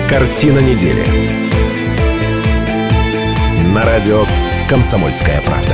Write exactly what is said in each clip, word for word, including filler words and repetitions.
Картина недели. На радио «Комсомольская правда».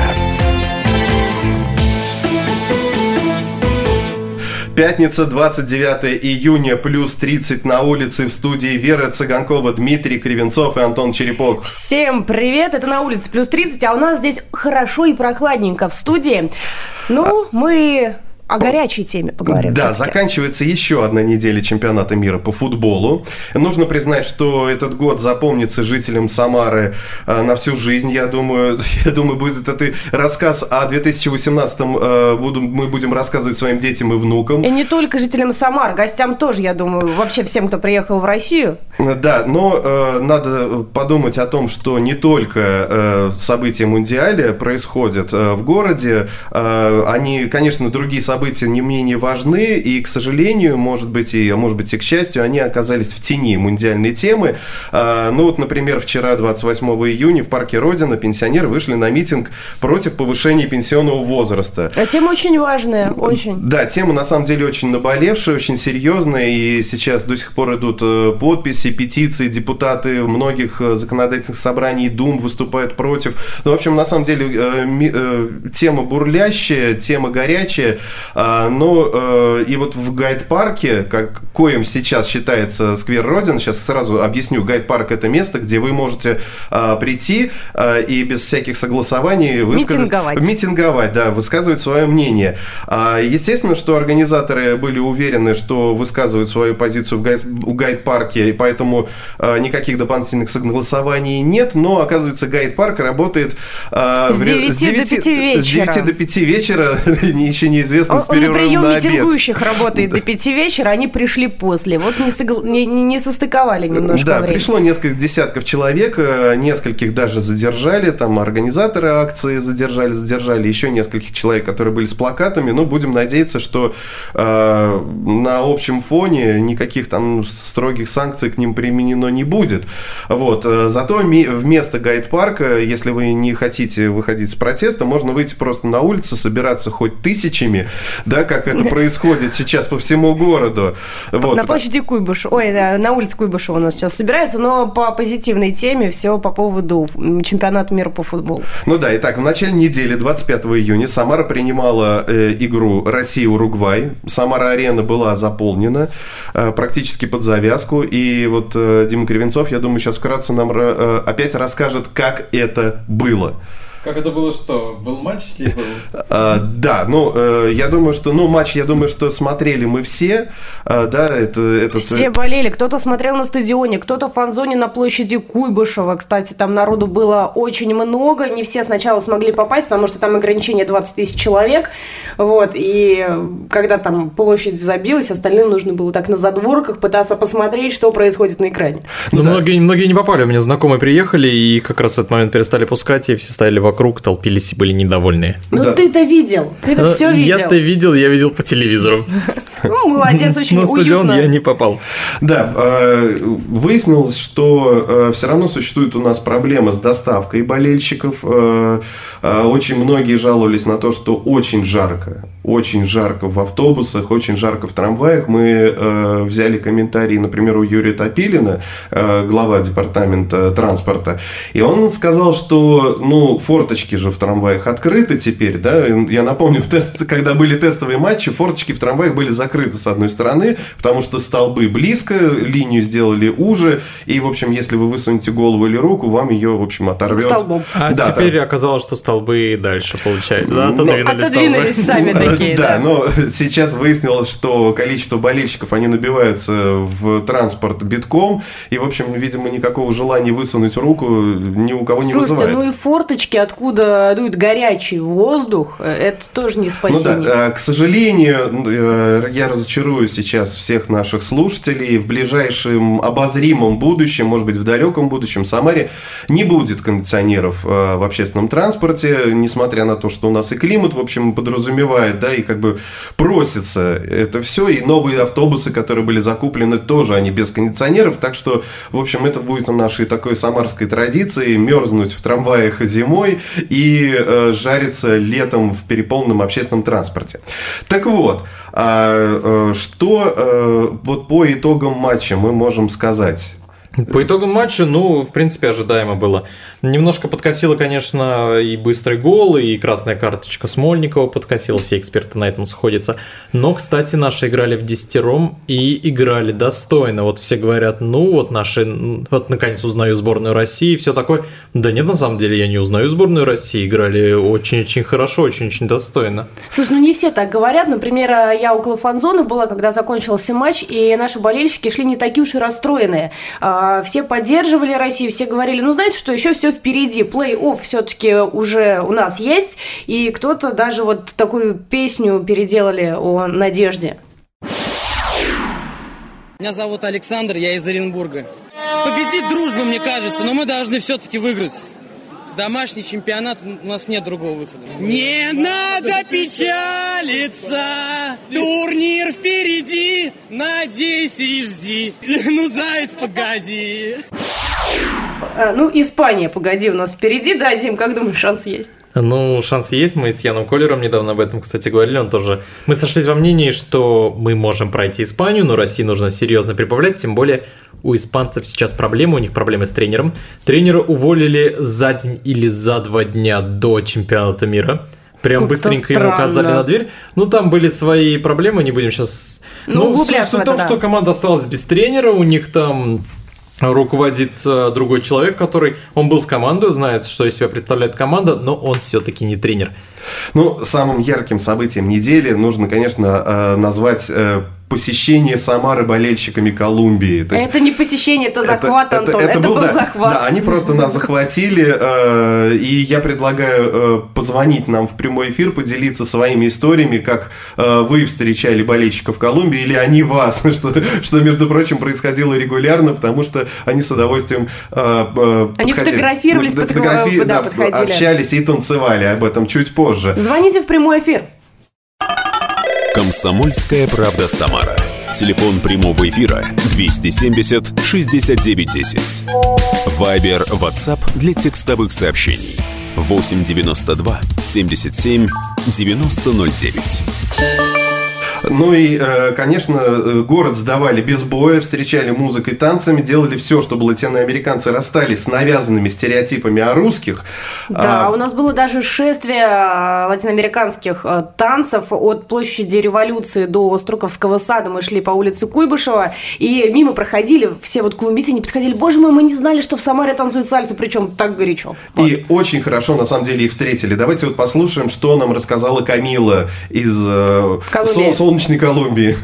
Пятница, двадцать девятое июня, плюс тридцать на улице. В студии Вера Цыганкова, Дмитрий Кривенцов и Антон Черепок. Всем привет, это на улице плюс тридцать, а у нас здесь хорошо и прохладненько в студии. Ну, а... мы... О горячей теме поговорим. Да, все-таки. Заканчивается еще одна неделя чемпионата мира по футболу. Нужно признать, что этот год запомнится жителям Самары э, на всю жизнь. Я думаю, я думаю, будет это рассказ о две тысячи восемнадцатом. Э, буду, мы будем рассказывать своим детям и внукам. И не только жителям Самары, гостям тоже, я думаю, вообще всем, кто приехал в Россию. Да, но э, надо подумать о том, что не только э, события Мундиаля происходят э, в городе. Э, они, конечно, другие события события не менее важны, и, к сожалению, может быть, и, может быть, и к счастью, они оказались в тени мундиальной темы. Ну вот, например, вчера, двадцать восьмого июня, в парке Родина пенсионеры вышли на митинг против повышения пенсионного возраста. А тема очень важная, очень. Да, тема, на самом деле, очень наболевшая, очень серьезная, и сейчас до сих пор идут подписи, петиции, депутаты многих законодательных собраний, дум выступают против. Ну, в общем, на самом деле, тема бурлящая, тема горячая. Но и вот в гайд-парке, как, коим сейчас считается сквер Родина, сейчас сразу объясню, гайд-парк – это место, где вы можете а, прийти а, и без всяких согласований высказать, митинговать. митинговать, да, высказывать свое мнение. А, естественно, что организаторы были уверены, что высказывают свою позицию в гайд, в гайд-парке, и поэтому а, никаких дополнительных согласований нет, но, оказывается, гайд-парк работает а, с девяти до пяти вечера. С девяти до пяти вечера, еще неизвестно. Он, он на прием митингующих работает до пяти вечера, они пришли после. Вот не, согла... не, не состыковали немножко Да, времени. Пришло несколько десятков человек, нескольких даже задержали, там организаторы акции задержали, задержали еще нескольких человек, которые были с плакатами, но будем надеяться, что э, на общем фоне никаких там строгих санкций к ним применено не будет. Вот. Зато ми- вместо гайд-парка, если вы не хотите выходить с протеста, можно выйти просто на улицу, собираться хоть тысячами, да, как это происходит сейчас по всему городу. Вот. На площади Куйбышева, ой, да, на улице Куйбышева у нас сейчас собираются, но по позитивной теме все по поводу чемпионата мира по футболу. Ну да, итак, в начале недели, двадцать пятого июня, Самара принимала э, игру Россия-Уругвай. Самара-арена была заполнена э, практически под завязку, и вот э, Дима Кривенцов, я думаю, сейчас вкратце нам э, опять расскажет, как это было. Как это было, что? Был матч или был? А, да, ну, э, я думаю, что, ну, матч, я думаю, что смотрели мы все, а, да, это... это все болели, кто-то смотрел на стадионе, кто-то в фан-зоне на площади Куйбышева, кстати, там народу было очень много, не все сначала смогли попасть, потому что там ограничение двадцать тысяч человек, вот, и когда там площадь забилась, остальным нужно было так на задворках пытаться посмотреть, что происходит на экране. Ну, да. многие, многие не попали, у меня знакомые приехали, и как раз в этот момент перестали пускать, и все стояли вокруг. Вокруг толпились и были недовольные. Ну, да. Ты-то видел, ты-то а, все видел. Я-то видел, я видел по телевизору. Ну, молодец, очень уютно. На стадион я не попал. Да, выяснилось, что все равно существует у нас проблема с доставкой болельщиков. Очень многие жаловались на то, что очень жарко. Очень жарко в автобусах, очень жарко в трамваях. Мы взяли комментарий, например, у Юрия Топилина, глава департамента транспорта, и он сказал, что ну, форточки же в трамваях открыты теперь, да, я напомню, в тест, когда были тестовые матчи, форточки в трамваях были закрыты с одной стороны, потому что столбы близко, линию сделали уже, и, в общем, если вы высунете голову или руку, вам ее, в общем, оторвет. Столбом. А да, теперь там... оказалось, что столбы дальше, получается, да, отодвинулись, отодвинулись сами такие, да. Да, но сейчас выяснилось, что количество болельщиков, они набиваются в транспорт битком, и, в общем, видимо, никакого желания высунуть руку ни у кого не Слушайте, вызывает. ну и форточки, откуда дует горячий воздух, это тоже не спасение. Ну да, к сожалению, я разочарую сейчас всех наших слушателей. В ближайшем обозримом будущем, может быть, в далеком будущем, в Самаре не будет кондиционеров в общественном транспорте, несмотря на то, что у нас и климат, в общем, подразумевает, да, и как бы просится это все, и новые автобусы, которые были закуплены, тоже они без кондиционеров, так что, в общем, это будет нашей такой самарской традицией мерзнуть в трамваях зимой и э, жариться летом в переполненном общественном транспорте. Так вот, э, э, что э, вот по итогам матча мы можем сказать? По итогам матча, ну, в принципе, ожидаемо было. Немножко подкосило, конечно, и быстрый гол, и красная карточка Смольникова подкосила, все эксперты на этом сходятся. Но, кстати, наши играли в десятером и играли достойно. Вот все говорят, ну, вот наши, вот наконец узнаю сборную России и все такое. Да нет, на самом деле, я не узнаю сборную России, играли очень-очень хорошо, очень-очень достойно. Слушай, ну не все так говорят. Например, я около фан-зоны была, когда закончился матч, и наши болельщики шли не такие уж и расстроенные. Все поддерживали Россию, все говорили, ну, знаете, что еще все впереди, плей-офф все-таки уже у нас есть, и кто-то даже вот такую песню переделали о надежде. Меня зовут Александр, я из Оренбурга. Победит дружба, мне кажется, но мы должны все-таки выиграть. Домашний чемпионат, у нас нет другого выхода. Не надо печалиться, турнир впереди, надейся и жди. Ну, заяц, погоди. А, ну, Испания, погоди, у нас впереди, да, Дим, как думаешь, шанс есть? Ну, шанс есть, мы с Яном Коллером недавно об этом, кстати, говорили, он тоже... Мы сошлись во мнении, что мы можем пройти Испанию, но России нужно серьезно прибавлять, тем более у испанцев сейчас проблемы, у них проблемы с тренером. Тренера уволили за день или за два дня до чемпионата мира. Прям как-то быстренько странно. ему указали на дверь. Ну, там были свои проблемы, не будем сейчас... Ну, ну суть в том, да. что команда осталась без тренера, у них там... руководит э, другой человек, который, он был с командой, знает, что из себя представляет команда, но он все-таки не тренер. Ну, самым ярким событием недели нужно, конечно, э, назвать э, посещение Самары болельщиками Колумбии. То есть, это не посещение, это захват, это, Антон, это, это, это был, был да, захват. Да, они просто нас захватили, э, и я предлагаю э, позвонить нам в прямой эфир, поделиться своими историями, как э, вы встречали болельщиков Колумбии, или они вас, что, что, между прочим, происходило регулярно, потому что они с удовольствием э, э, Они подходили. фотографировались, Ну, подход- фотографии, да, да, подходили. общались и танцевали, об этом чуть позже. Звоните в прямой эфир. «Комсомольская правда» Самара. Телефон прямого эфира двести семьдесят шестьдесят девять десять. Вайбер, WhatsApp для текстовых сообщений восемь девяносто два семьдесят семь девяносто ноль девять. Ну и, конечно, город сдавали без боя, встречали музыкой, танцами, делали все, чтобы латиноамериканцы расстались с навязанными стереотипами о русских. Да, а... у нас было даже шествие латиноамериканских танцев от площади Революции до Струковского сада. Мы шли по улице Куйбышева, и мимо проходили, все вот колумбийцы не подходили. Боже мой, мы не знали, что в Самаре танцуют сальсу, причем так горячо. Вот. И очень хорошо, на самом деле, их встретили. Давайте вот послушаем, что нам рассказала Камила из э, сол- солнечной Колумбии.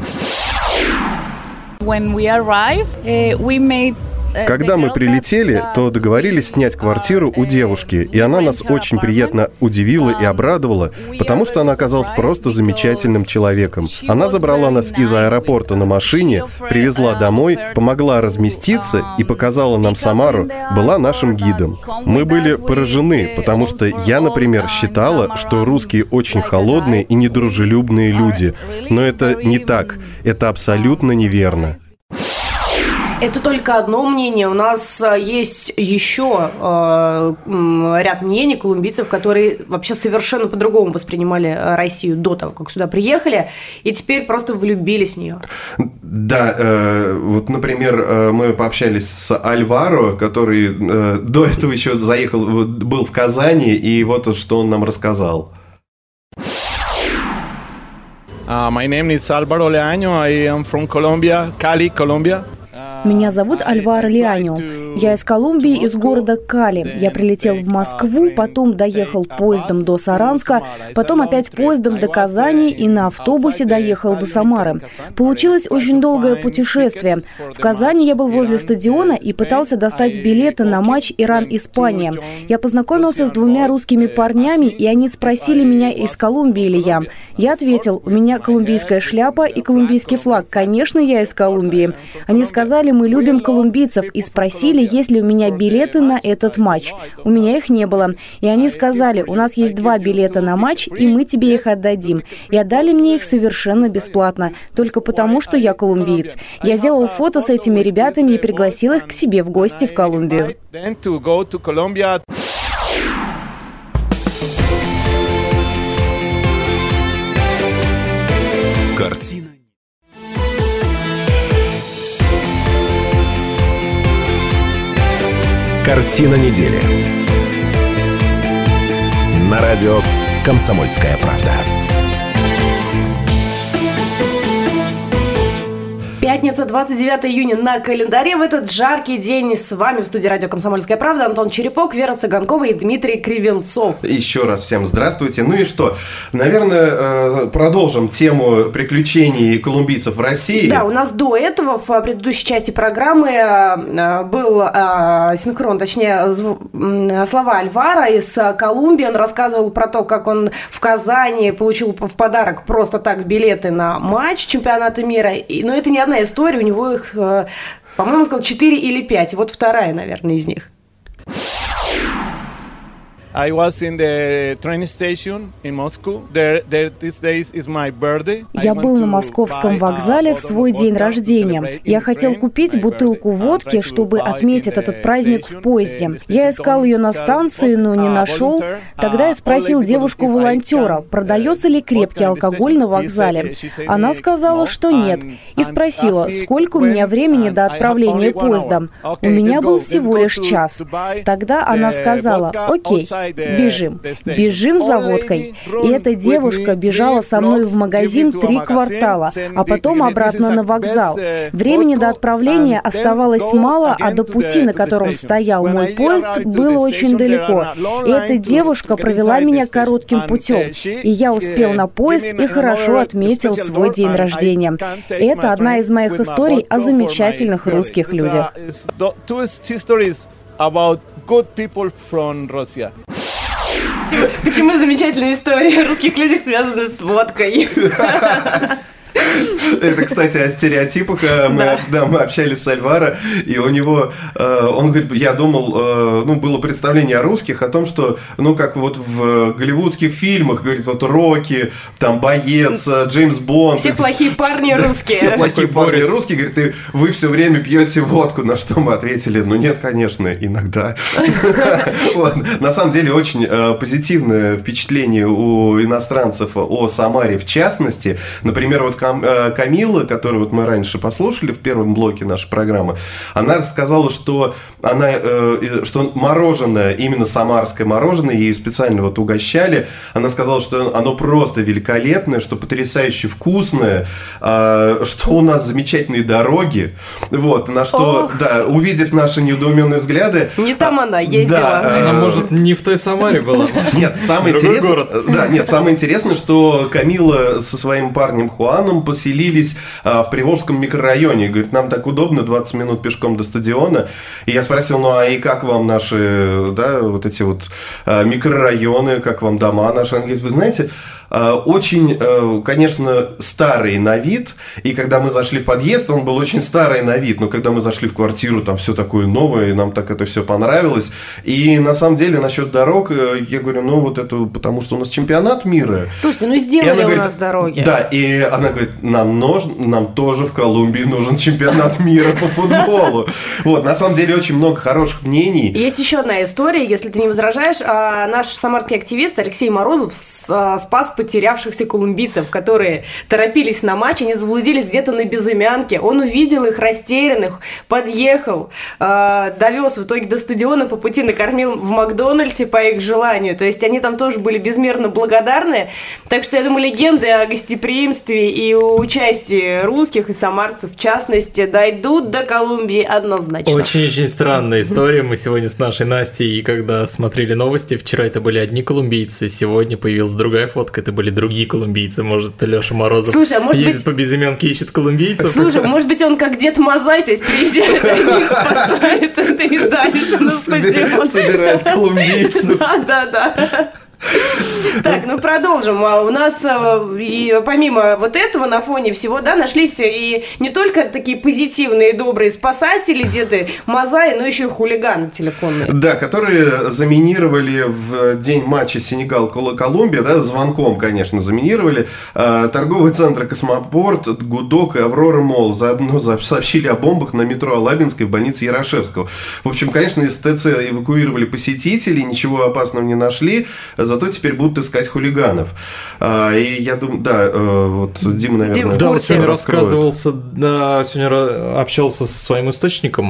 When we arrived, uh, we made Когда мы прилетели, то договорились снять квартиру у девушки, и она нас очень приятно удивила и обрадовала, потому что она оказалась просто замечательным человеком. Она забрала нас из аэропорта на машине, привезла домой, помогла разместиться и показала нам Самару, была нашим гидом. Мы были поражены, потому что я, например, считала, что русские очень холодные и недружелюбные люди, но это не так, это абсолютно неверно. Это только одно мнение. У нас есть еще э, ряд мнений колумбийцев, которые вообще совершенно по-другому воспринимали Россию до того, как сюда приехали, и теперь просто влюбились в нее. Да, э, вот, например, э, мы пообщались с Альваро, который э, до этого еще заехал, был в Казани, и вот что он нам рассказал. Uh, my name is Álvaro Leaño. I am from Colombia, Cali, Colombia. Меня зовут Альваро Лианьо. Я из Колумбии, из города Кали. Я прилетел в Москву, потом доехал поездом до Саранска, потом опять поездом до Казани и на автобусе доехал до Самары. Получилось очень долгое путешествие. В Казани я был возле стадиона и пытался достать билеты на матч Иран-Испания. Я познакомился с двумя русскими парнями, и они спросили меня, из Колумбии ли я. Я ответил, у меня колумбийская шляпа и колумбийский флаг. Конечно, я из Колумбии. Они сказали, мы любим колумбийцев, и спросили, есть ли у меня билеты на этот матч. У меня их не было. И они сказали, у нас есть два билета на матч, и мы тебе их отдадим. И отдали мне их совершенно бесплатно, только потому, что я колумбиец. Я сделал фото с этими ребятами и пригласил их к себе в гости в Колумбию. Картина. Картина недели. На радио «Комсомольская правда». Пятница, двадцать девятого июня на календаре. В этот жаркий день с вами в студии радио «Комсомольская правда» Антон Черепок, Вера Цыганкова и Дмитрий Кривенцов. Еще раз всем здравствуйте. Ну и что? Наверное, продолжим тему приключений колумбийцев в России. Да, у нас до этого в предыдущей части программы был синхрон, точнее, слова Альвара из Колумбии. Он рассказывал про то, как он в Казани получил в подарок просто так билеты на матч чемпионата мира. Но это не одна история, у него их, по-моему, он сказал четыре или пять. Вот вторая, наверное, из них. I was in the train station in Moscow. There, there, these days is my birthday. Я был на московском вокзале в свой день рождения. Я хотел купить бутылку водки, чтобы отметить этот праздник в поезде. Я искал ее на станции, но не нашел. Тогда я спросил девушку-волонтера, продается ли крепкий алкоголь на вокзале. Она сказала, что нет. И спросила, сколько у меня времени до отправления поезда. У меня был всего лишь час. Тогда она сказала, окей, бежим. Бежим за водкой. И эта девушка бежала со мной в магазин три квартала, а потом обратно на вокзал. Времени до отправления оставалось мало, а до пути, на котором стоял мой поезд, было очень далеко. И эта девушка провела меня коротким путем. И я успел на поезд и хорошо отметил свой день рождения. И это одна из моих историй о замечательных русских людях. Почему замечательная история о русских людях связана с водкой? Это, кстати, о стереотипах. Мы, да. Да, мы общались с Альваро, и у него, он говорит, я думал, ну, было представление о русских, о том, что, ну, как вот в голливудских фильмах, говорит, вот Рокки, там, Боец, Джеймс Бонд. Все плохие парни да, русские. Все плохие парни русские, говорит, и вы все время пьете водку, на что мы ответили, ну, нет, конечно, иногда. На самом деле, очень позитивное впечатление у иностранцев о Самаре, в частности. Например, вот Камила, которую вот мы раньше послушали в первом блоке нашей программы, она рассказала, что, она, что мороженое, именно самарское мороженое, ей специально вот угощали. Она сказала, что оно просто великолепное, что потрясающе вкусное, что у нас замечательные дороги. Вот, на что, Ох. да, увидев наши недоуменные взгляды... Не там она ездила. Да, она, может, не в той Самаре была. Нет, самое интересное... Да, нет, самое интересное, что Камила со своим парнем Хуаном поселились а, в Приволжском микрорайоне. Говорит, нам так удобно, двадцать минут пешком до стадиона. И я спросил, ну а и как вам наши, да, вот эти вот а, микрорайоны, как вам дома наши? Она говорит, вы знаете... Очень, конечно, старый на вид, и когда мы зашли в подъезд, он был очень старый на вид, но когда мы зашли в квартиру, там все такое новое, и нам так это все понравилось. И на самом деле насчет дорог, я говорю, ну вот это потому, что у нас чемпионат мира. Слушайте, ну сделали у говорит, нас дороги. Да, и она говорит, нам, нужен, нам тоже в Колумбии нужен чемпионат мира по футболу. Вот, на самом деле очень много хороших мнений. Есть еще одна история, если ты не возражаешь. Наш самарский активист Алексей Морозов спас потерявшихся колумбийцев, которые торопились на матч, они заблудились где-то на Безымянке. Он увидел их растерянных, подъехал, э, довез в итоге до стадиона, по пути накормил в Макдональдсе по их желанию. То есть они там тоже были безмерно благодарны. Так что, я думаю, легенды о гостеприимстве и о участии русских и самарцев, в частности, дойдут до Колумбии однозначно. Очень-очень странная история. Мы сегодня с нашей Настей, и когда смотрели новости, вчера это были одни колумбийцы, сегодня появилась другая фотка, это были другие колумбийцы. Может, Леша Морозов Слушай, а может ездит быть... по Безымянке, ищет колумбийцев? Слушай, может быть, он как Дед Мазай, то есть приезжает, а их спасает, и дальше на стадион. Собирает колумбийцев. Да, да, да. Так, ну продолжим. У нас и помимо вот этого на фоне всего, да, нашлись и не только такие позитивные, добрые спасатели, деды Мазаи, но еще и хулиганы телефонные. Да, которые заминировали в день матча Сенегал-Колумбия, да, звонком, конечно, заминировали э, торговые центры Космопорт, Гудок и Аврора Молл. Заодно сообщили о бомбах на метро Алабинской в больнице Ярошевского. В общем, конечно, из ТЦ эвакуировали посетителей, ничего опасного не нашли. Зато теперь будут искать хулиганов. А, и я думаю, да, вот Дима, наверное, Дима, да, вот сегодня рассказывался, да, сегодня общался со своим источником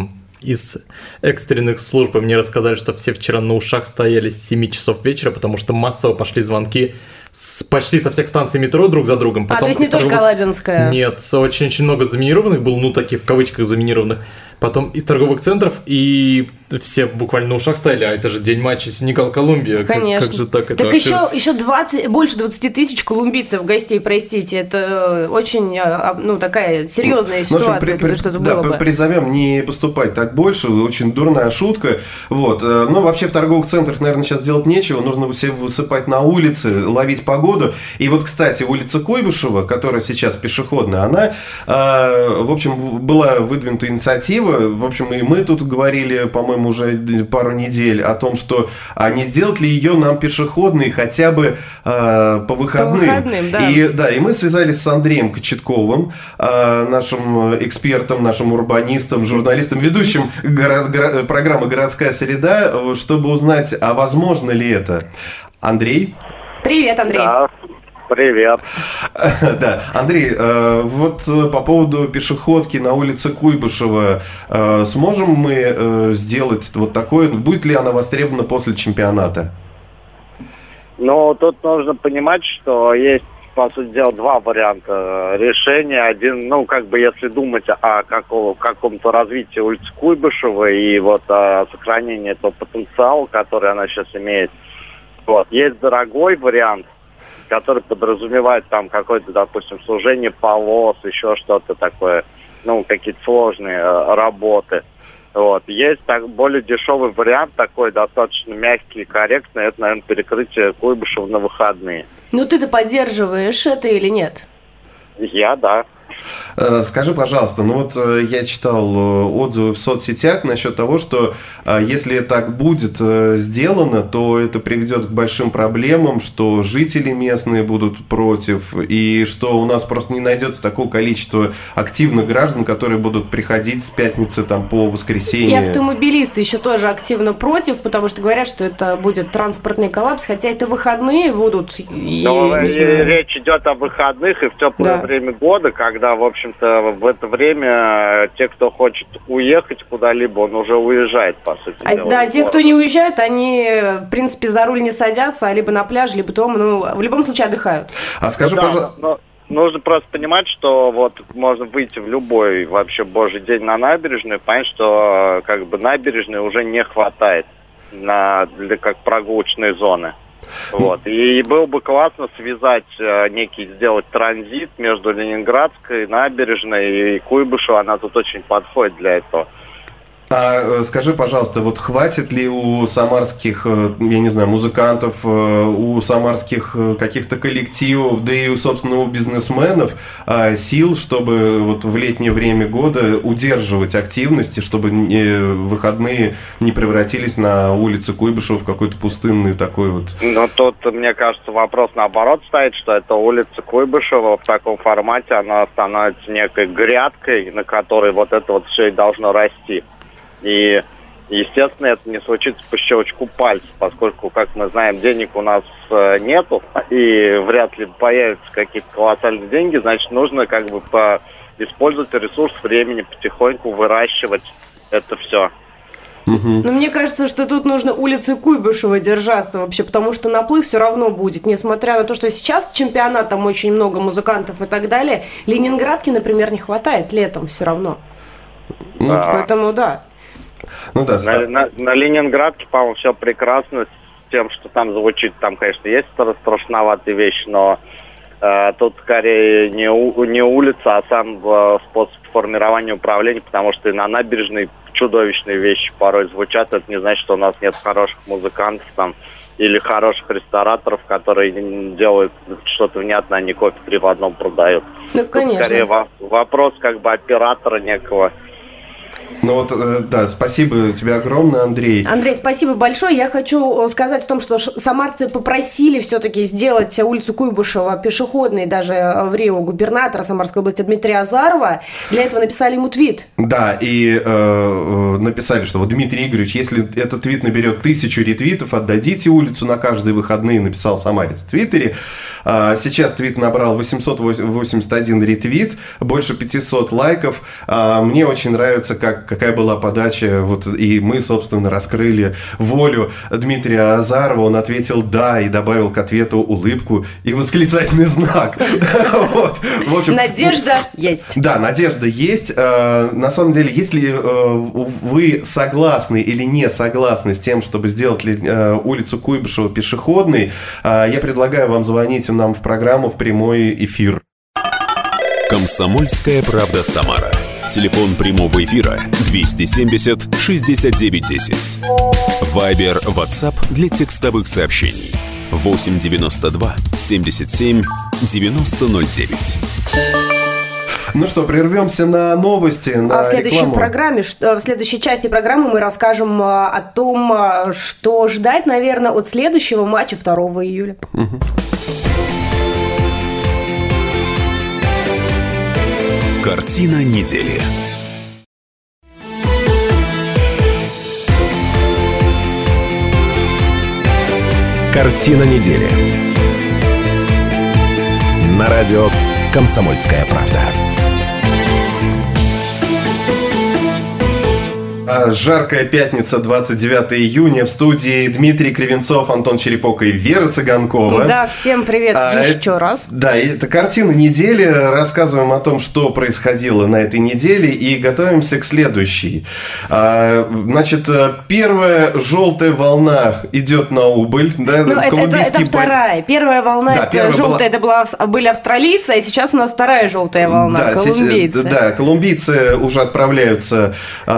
из экстренных служб, и мне рассказали, что все вчера на ушах стояли с семи часов вечера, потому что массово пошли звонки с, почти со всех станций метро друг за другом. Потом а, то есть не торговых... только Лабинская? Нет, очень-очень много заминированных было, ну, таких в кавычках заминированных. Потом из торговых центров, и все буквально на ушах стояли, а это же день матча Сенегал-Колумбия. Конечно. Как, как же так? Это так вообще... еще, еще двадцать, больше двадцати тысяч колумбийцев гостей, простите, это очень, ну, такая серьезная ситуация, ну, общем, при, если при, что-то да, было бы. Призовем не поступать так больше, очень дурная шутка. Вот. Но вообще в торговых центрах, наверное, сейчас делать нечего, нужно все высыпать на улицы, ловить погоду. И вот, кстати, улица Куйбышева, которая сейчас пешеходная, она, в общем, была выдвинута инициатива. В общем, и мы тут говорили, по-моему, уже пару недель о том, что а не сделать ли ее нам пешеходной хотя бы э, по выходным. По выходным, да. И, да, и мы связались с Андреем Кочетковым, э, нашим экспертом, нашим урбанистом, журналистом, ведущим горо- горо- программы «Городская среда», чтобы узнать, а возможно ли это. Андрей? Привет, Андрей. Да. Привет. Да, Андрей, вот по поводу пешеходки на улице Куйбышева, сможем мы сделать вот такое? Будет ли она востребована после чемпионата? Ну, тут нужно понимать, что есть, по сути дела, два варианта решения. Один, ну, как бы, если думать о какого, каком-то развитии улицы Куйбышева и вот о сохранении этого потенциала, который она сейчас имеет, вот, есть дорогой вариант, который подразумевает там какое-то, допустим, служение полос, еще что-то такое, ну, какие-то сложные э, работы. Вот. Есть так, более дешевый вариант, такой достаточно мягкий и корректный, это, наверное, перекрытие Куйбышева на выходные. Ну, ты-то поддерживаешь это или нет? Я, да. Скажи, пожалуйста, ну вот я читал отзывы в соцсетях насчет того, что если так будет сделано, то это приведет к большим проблемам, что жители местные будут против, и что у нас просто не найдется такого количества активных граждан, которые будут приходить с пятницы там, по воскресенье. И автомобилисты еще тоже активно против, потому что говорят, что это будет транспортный коллапс, хотя это выходные будут. И, Но и речь идет о выходных и в теплое да. время года, когда, в общем-то, в это время те, кто хочет уехать куда-либо, он уже уезжает, по сути а, дела. Да, те, кто не уезжают, они, в принципе, за руль не садятся, а либо на пляже, либо дома, ну, в любом случае отдыхают. А скажи, да, пожалуйста... Но... Нужно просто понимать, что вот можно выйти в любой вообще божий день на набережную и понять, что как бы набережной уже не хватает на, для как прогулочной зоны. Вот. И было бы классно связать некий, сделать транзит между Ленинградской набережной и Куйбышева. Она тут очень подходит для этого. А скажи, пожалуйста, вот хватит ли у самарских, я не знаю, музыкантов, у самарских каких-то коллективов, да и, у, собственно, у бизнесменов сил, чтобы вот в летнее время года удерживать активности, чтобы выходные не превратились на улице Куйбышева в какой-то пустынный такой вот... Ну, тут, мне кажется, вопрос наоборот стоит, что эта улица Куйбышева в таком формате, она становится некой грядкой, на которой вот это вот все и должно расти. И, естественно, это не случится по щелчку пальцев, поскольку, как мы знаем, денег у нас э, нету, и вряд ли появятся какие-то колоссальные деньги, значит, нужно как бы по... использовать ресурс времени, потихоньку выращивать это все. Угу. Но мне кажется, что тут нужно улицы Куйбышева держаться вообще, потому что наплыв все равно будет, несмотря на то, что сейчас чемпионат, там очень много музыкантов и так далее. Ленинградки, например, не хватает летом все равно. Да. Поэтому да. Ну, да, на, на, на Ленинградке, по-моему, все прекрасно с тем, что там звучит. Там, конечно, есть страшноватые вещи, но э, тут скорее не, у, не улица, а сам э, способ формирования управления, потому что и на набережной чудовищные вещи порой звучат. Это не значит, что у нас нет хороших музыкантов там или хороших рестораторов, которые делают что-то внятное, а не кофе три в одном продают. Ну, конечно. Тут скорее во- вопрос как бы оператора некого. Ну вот, да, спасибо тебе огромное, Андрей. Андрей, спасибо большое. Я хочу сказать о том, что самарцы попросили все-таки сделать улицу Куйбышева пешеходной даже в Рио губернатора Самарской области Дмитрия Азарова. Для этого написали ему твит. Да, и э, написали, что вот Дмитрий Игоревич, если этот твит наберет тысячу ретвитов, отдадите улицу на каждые выходные, написал самарец в Твиттере. А сейчас твит набрал восемьсот восемьдесят один ретвит, больше пятьсот лайков. А мне очень нравится, как как, какая была подача. Вот, и мы, собственно, раскрыли волю Дмитрия Азарова. Он ответил «да» и добавил к ответу улыбку и восклицательный знак. Надежда есть. Да, надежда есть. На самом деле, если вы согласны или не согласны с тем, чтобы сделать улицу Куйбышева пешеходной, я предлагаю вам звонить нам в программу в прямой эфир. «Комсомольская правда Самара». Телефон прямого эфира двести семьдесят шестьдесят девять десять. Вайбер, WhatsApp для текстовых сообщений восемь девяносто два семьдесят семь девяносто ноль девять. Ну что, прервемся на новости, на а в следующей рекламу. программе, в следующей части программы мы расскажем о том, что ждать, наверное, от следующего матча второго июля. Угу. Картина недели. Картина недели. На радио «Комсомольская правда». Жаркая пятница, двадцать девятого июня. В студии Дмитрий Кривенцов, Антон Черепок и Вера Цыганкова. Да, всем привет а, еще раз. Да, это картина недели. Рассказываем о том, что происходило на этой неделе, и готовимся к следующей. А, значит, первая желтая волна идет на убыль. Да, ну, это, это, это вторая. Первая волна, да, это первая желтая, была... это была, были австралийцы, а сейчас у нас вторая желтая волна, да, колумбийцы. Сейчас, да, колумбийцы уже отправляются...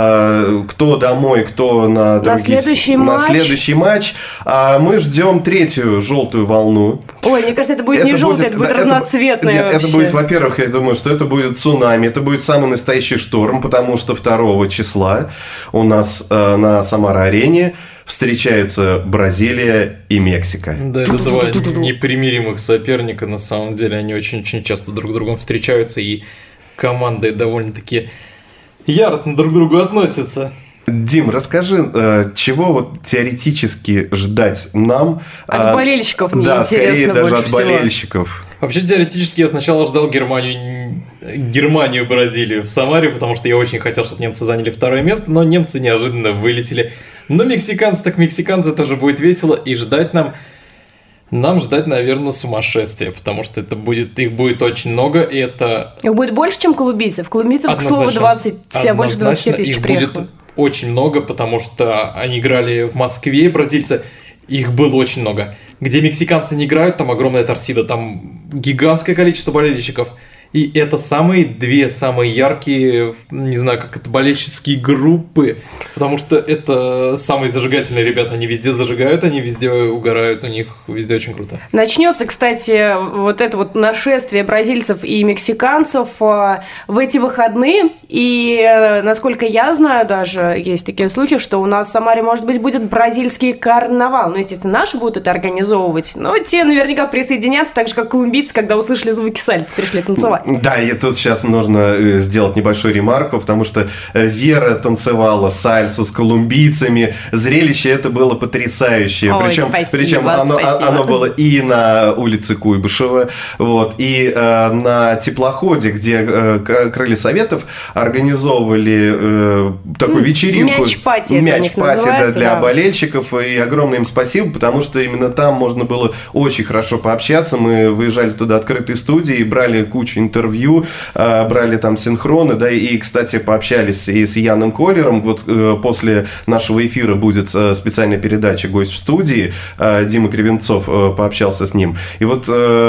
кто домой, кто на, других, на следующий на матч. следующий матч. А мы ждем третью желтую волну. Ой, мне кажется, это будет это не желтая, это будет да, разноцветная. Нет, вообще. Это будет, во-первых, я думаю, что это будет цунами, это будет самый настоящий шторм, потому что второго числа у нас э, на Самара-арене встречаются Бразилия и Мексика. Да, это два непримиримых соперника, на самом деле, они очень-очень часто друг с другом встречаются, и команды довольно-таки яростно друг к другу относятся. Дим, расскажи, чего вот теоретически ждать нам? От болельщиков, мне да, интересно скорее даже от всего. болельщиков. Вообще, теоретически я сначала ждал Германию, Германию, Бразилию в Самаре, потому что я очень хотел, чтобы немцы заняли второе место, но немцы неожиданно вылетели. Но мексиканцы так мексиканцы, тоже будет весело, и ждать нам... Нам ждать, наверное, сумасшествие, потому что это будет, их будет очень много, и это... Их будет больше, чем колумбийцев. Колумбийцев, к слову, двадцать, больше двадцати тысяч приехало. Их будет очень много, потому что они играли в Москве, бразильцы, их было очень много. Где мексиканцы не играют, там огромная торсида, там гигантское количество болельщиков. И это самые две самые яркие, не знаю, как это, болельщические группы, потому что это самые зажигательные ребята, они везде зажигают, они везде угорают, у них везде очень круто. Начнется, кстати, вот это вот нашествие бразильцев и мексиканцев в эти выходные, и, насколько я знаю, даже есть такие слухи, что у нас в Самаре, может быть, будет бразильский карнавал. Ну, естественно, наши будут это организовывать, но те наверняка присоединятся, так же, как колумбийцы, когда услышали звуки сальсы, пришли танцевать. Да, и тут сейчас нужно сделать небольшую ремарку, потому что Вера танцевала сальсу с колумбийцами. Зрелище это было потрясающее. Ой, причем спасибо, причем оно, спасибо. оно было и на улице Куйбышева, вот, и э, на теплоходе, где э, Крылья Советов организовывали э, такую вечеринку. Мяч-пати. Мяч-пати да, для да. болельщиков. И огромное им спасибо, потому что именно там можно было очень хорошо пообщаться. Мы выезжали туда открытой студии и брали кучу интервью, брали там синхроны, да, и, кстати, пообщались и с Яном Коллером. Вот после нашего эфира будет специальная передача «Гость в студии». Дима Кривенцов пообщался с ним. И вот...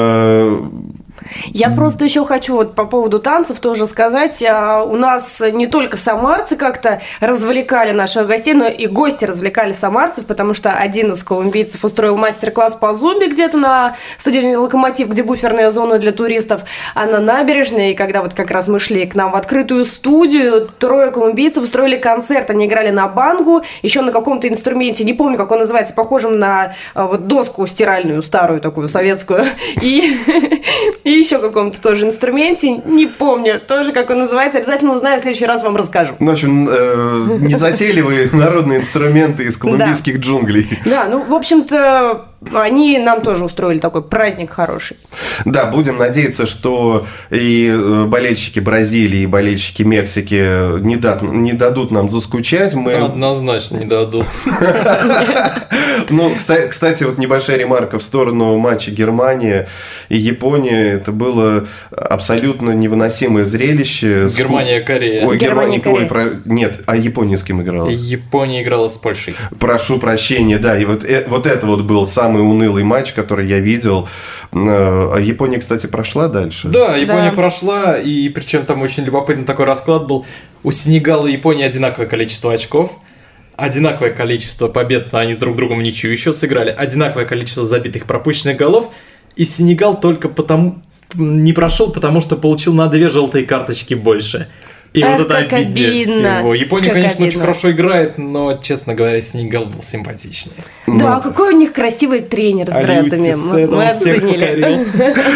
Я просто еще хочу вот по поводу танцев тоже сказать. У нас не только самарцы как-то развлекали наших гостей, но и гости развлекали самарцев, потому что один из колумбийцев устроил мастер-класс по зумби где-то на стадионе «Локомотив», где буферная зона для туристов, а на набережной, и когда вот как раз мы шли к нам в открытую студию, трое колумбийцев устроили концерт. Они играли на бангу, еще на каком-то инструменте, не помню, как он называется, похожем на вот доску стиральную, старую такую, советскую, и... И еще каком-то тоже инструменте, не помню, тоже как он называется, обязательно узнаю, в следующий раз вам расскажу. Ну, в общем, э, незатейливые народные инструменты из колумбийских да. джунглей. Да, ну, в общем-то, они нам тоже устроили такой праздник хороший. Да, будем надеяться, что и болельщики Бразилии, и болельщики Мексики не, да, не дадут нам заскучать. Мы... Однозначно не дадут. Ну, кстати, вот небольшая ремарка в сторону матча Германии и Японии. Это было абсолютно невыносимое зрелище. Германия-Корея. Ой, Германия-Корея. Нет, а Япония с кем играла? Япония играла с Польшей. Прошу прощения, да. И вот, вот это вот был самый унылый матч, который я видел. А Япония, кстати, прошла дальше? Да, Япония да. прошла, и причем там очень любопытный такой расклад был. У Сенегала и Японии одинаковое количество очков, одинаковое количество побед, они друг другом в ничью еще сыграли, одинаковое количество забитых пропущенных голов, и Сенегал только потому не прошел, потому что получил на две желтые карточки больше. И Эх, вот это обиднее обидно. всего. Япония, как конечно, обидно. очень хорошо играет, но, честно говоря, Сенегал был симпатичнее. Да, ну, какой у них красивый тренер с дредами. Мы, мы оценили.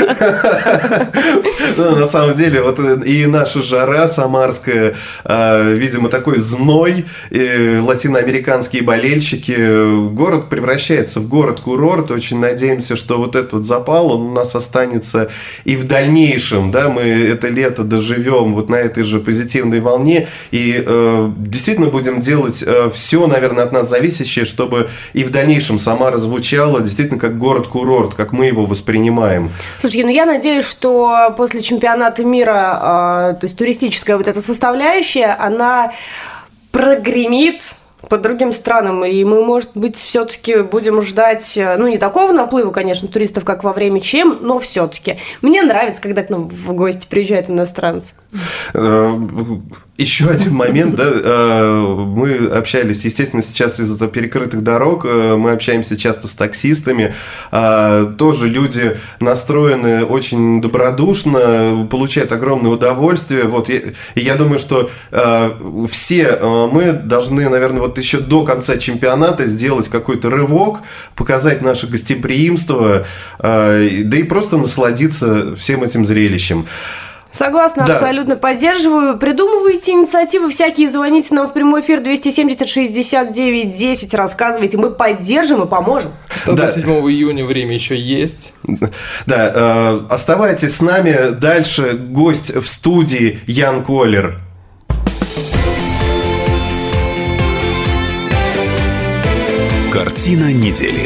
Ну, на самом деле, вот и наша жара самарская, видимо, такой зной, латиноамериканские болельщики. Город превращается в город-курорт. Очень надеемся, что вот этот вот запал, он у нас останется и в дальнейшем. Да, мы это лето доживем вот на этой же позитивной волне и э, действительно будем делать э, все, наверное, от нас зависящее, чтобы и в дальнейшем Самара звучала действительно как город-курорт, как мы его воспринимаем. Слушайте, ну я надеюсь, что после чемпионата мира, э, то есть туристическая вот эта составляющая, она прогремит по другим странам, и мы, может быть, все-таки будем ждать, ну, не такого наплыва, конечно, туристов, как во время ЧМ, но все-таки. Мне нравится, когда к нам в гости приезжают иностранцы. Еще один момент, да, мы общались, естественно, сейчас из-за перекрытых дорог, мы общаемся часто с таксистами, тоже люди настроены очень добродушно, получают огромное удовольствие, вот, и я думаю, что все мы должны, наверное, вот еще до конца чемпионата сделать какой-то рывок, показать наше гостеприимство, да и просто насладиться всем этим зрелищем. Согласна, да. Абсолютно поддерживаю. Придумывайте инициативы всякие, звоните нам в прямой эфир двести семьдесят шестьдесят девять десять, рассказывайте, мы поддержим и поможем. Да. Да. До седьмого июня время еще есть. Да, э, оставайтесь с нами. Дальше гость в студии Ян Коллер. Картина недели.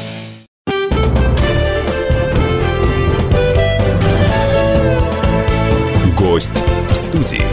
Гость в студии.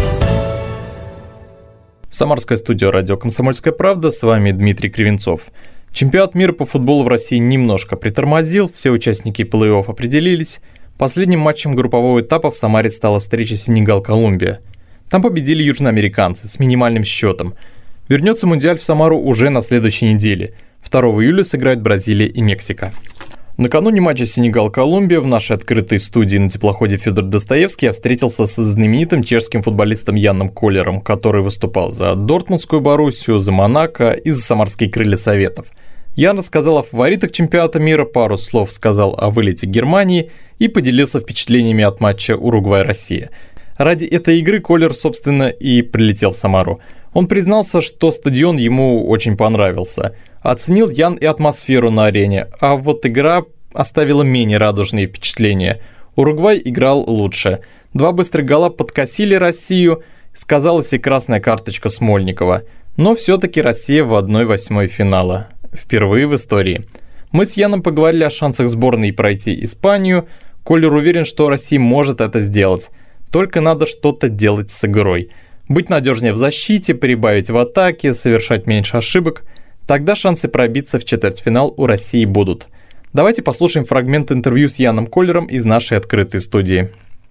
Самарская студия радио «Комсомольская правда». С вами Дмитрий Кривенцов. Чемпионат мира по футболу в России немножко притормозил, все участники плей-офф определились. Последним матчем группового этапа в Самаре стала встреча Сенегал-Колумбия. Там победили южноамериканцы с минимальным счетом. Вернется Мундиаль в Самару уже на следующей неделе. второго июля сыграют Бразилия и Мексика. Накануне матча Сенегал-Колумбия в нашей открытой студии на теплоходе Федор Достоевский я встретился со знаменитым чешским футболистом Яном Коллером, который выступал за Дортмундскую Боруссию, за Монако и за Самарские крылья Советов. Ян рассказал о фаворитах чемпионата мира, пару слов сказал о вылете Германии и поделился впечатлениями от матча Уругвай-Россия. Ради этой игры Коллер, собственно, и прилетел в Самару. Он признался, что стадион ему очень понравился. Оценил Ян и атмосферу на арене, а вот игра оставила менее радужные впечатления. Уругвай играл лучше. Два быстрых гола подкосили Россию, сказалась и красная карточка Смольникова. Но все-таки Россия в одной восьмой финала. Впервые в истории. Мы с Яном поговорили о шансах сборной пройти Испанию. Коллер уверен, что Россия может это сделать. Только надо что-то делать с игрой. Быть надежнее в защите, прибавить в атаке, совершать меньше ошибок. Тогда шансы пробиться в четвертьфинал у России будут. Давайте послушаем фрагмент интервью с Яном Коллером из нашей открытой студии.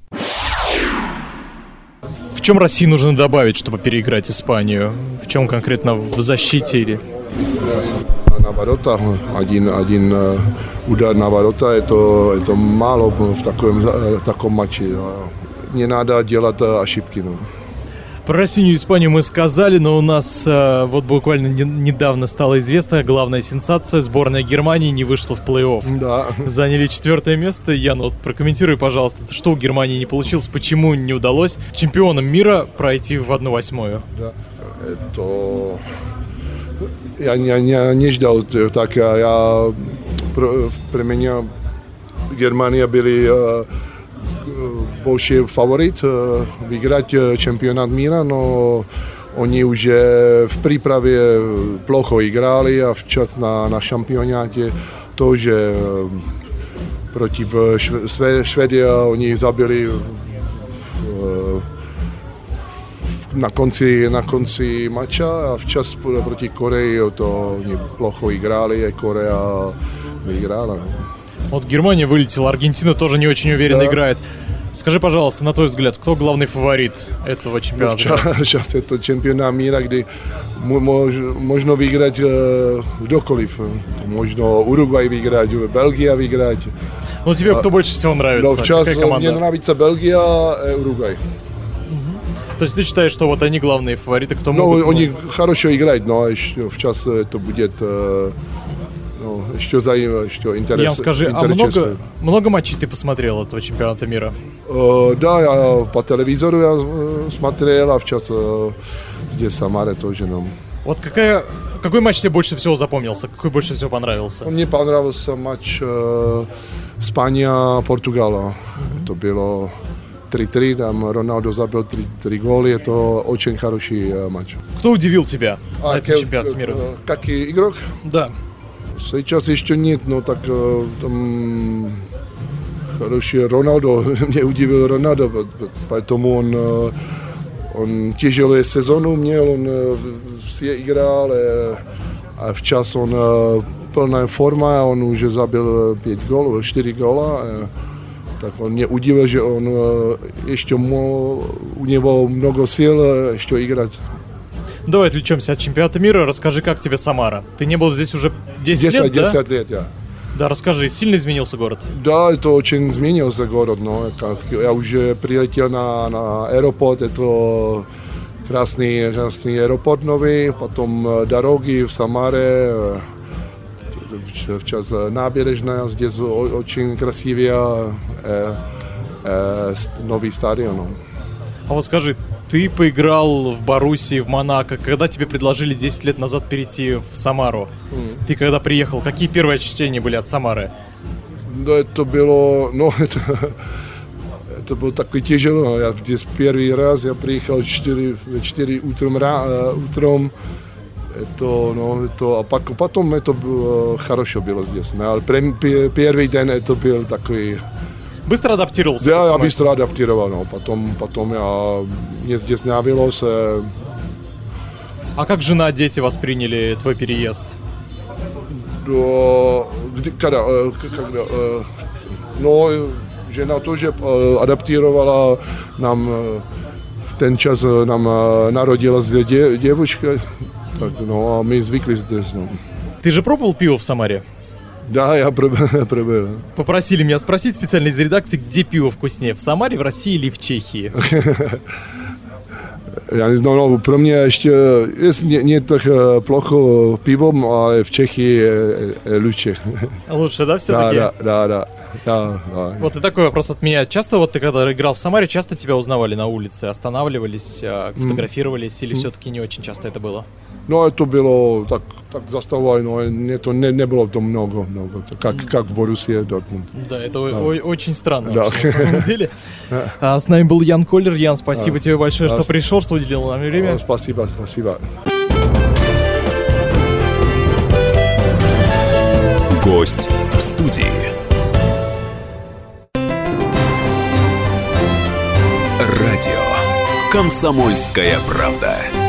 В чем России нужно добавить, чтобы переиграть Испанию? В чем конкретно в защите или... На ворота, один, один удар на ворота, это, это мало в таком, в таком матче. Не надо делать ошибки. Про Россию и Испанию мы сказали, но у нас э, вот буквально не, недавно стало известно, главная сенсация, сборная Германии не вышла в плей-офф. Да. Заняли четвертое место. Ян, вот прокомментируй, пожалуйста, что у Германии не получилось, почему не удалось чемпионам мира пройти в одну восьмую? Да. Это... Я не, не, не ждал так. Я, я pro, pro mě Germania byli больший фаворит выиграть чемпионат мира, но они уже в přípravě плохо играли a včas na, na šampionáte тоже против Švédie oni zabili na konci, na konci mača a včas proti Koreji to oni плохо играли, и Корея выиграла. Вот Германия вылетела, Аргентина тоже не очень уверенно да. играет. Скажи, пожалуйста, на твой взгляд, кто главный фаворит этого чемпионата? Ну, сейчас это чемпионат мира, где можно выиграть э, кдоколив. Можно Уругвай выиграть, Бельгия выиграть. Ну, тебе кто больше всего нравится? Но сейчас мне нравится Бельгия и Уругвай. То есть ты считаешь, что вот они главные фавориты, кто ну, могут... Ну, они хорошо играют, но сейчас это будет... Э, ну, что за что интересно. Ян, скажи, а много, много матчей ты посмотрел этого чемпионата мира? Uh, да, я по телевизору я uh, смотрел, а сейчас uh, здесь в Самаре тоже. No. Вот какая, какой матч тебе больше всего запомнился? Какой больше всего понравился? Мне понравился матч uh, Испания-Португала. Mm-hmm. Это было три-три, там Роналдо забил три гола, это очень хороший uh, матч. Кто удивил тебя а, на этом чемпионате мира? Uh, как игрок? Да. Сейчас еще нет, но так там хороший Роналдо, mě удивил Роналдо, поэтому он, он тяжелую сезону měl, on все играл, a včas on plná forma, on už zabil pět gólů, čtyři góla, tak on mě udivil, že on ještě mo, u него много сил ještě играть. Давай отвлечемся от чемпионата мира. Расскажи, как тебе Самара? Ты не был здесь уже десять лет, да? десять лет, я. Да, расскажи, сильно изменился город? Да, это очень изменился город, но как я уже прилетел на, на аэропорт, это красный, красный аэропорт новый, потом дороги в Самаре, сейчас набережная, здесь очень красивая, э, э, новый стадион. А вот скажи, ты поиграл в Боруссии, в Монако, когда тебе предложили десять лет назад перейти в Самару? Mm. Ты когда приехал, какие первые ощущения были от Самары? Да, это было, ну, это, это было такое тяжело. Я здесь первый раз, я приехал в четыре утром, утром, это, ну, это, а потом это было, хорошо было здесь. Но первый день это был такой... Быстро адаптировался? Да, я быстро адаптировал, но потом, потом я, мне здесь нравилось. Э... А как жена, дети восприняли твой переезд? Да, когда, э, когда э, но жена тоже э, адаптировала, нам э, в ten час нам э, народилась де, девочка, так, ну, а мы звикли здесь. Ну. Ты же пробовал пиво в Самаре? Да, я пробовал. Попросили меня спросить специально из редакции, где пиво вкуснее, в Самаре, в России или в Чехии? Я не знаю, но про меня еще не, не так плохо пивом, а в Чехии лучше. Лучше, да, все-таки? Да, да, да, да, да. Вот и такой вопрос от меня. Часто вот ты, когда играл в Самаре, часто тебя узнавали на улице, останавливались, фотографировались, mm. или все-таки не очень часто это было? Ну, это было так, так заставой, но это не, не было там много, много как, как в Боруссии Дортмунд. Да, это да. О- очень странно, да. вообще, на самом деле. А с нами был Ян Коллер. Ян, спасибо а, тебе большое, а, что пришел, что уделил нам время. А, спасибо, спасибо. Гость в студии. Радио «Комсомольская правда».